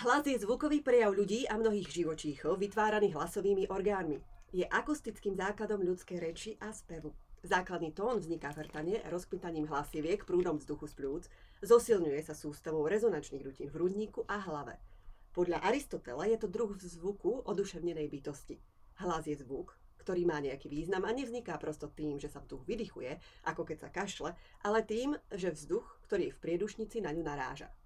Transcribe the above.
Hlas je zvukový prejav ľudí a mnohých živočíchov, vytváraný hlasovými orgánmi. Je akustickým základom ľudskej reči a spevu. Základný tón vzniká vrtane rozpýtaním hlasiviek prúdom vzduchu z pľúc, zosilňuje sa sústavou rezonančných rutín v hrudníku a hlave. Podľa Aristotela je to druh zvuku oduševnenej bytosti. Hlas je zvuk, ktorý má nejaký význam a nevzniká prosto tým, že sa vzduch vydychuje, ako keď sa kašle, ale tým, že vzduch, ktorý je v priedušnici, na ňu naráža.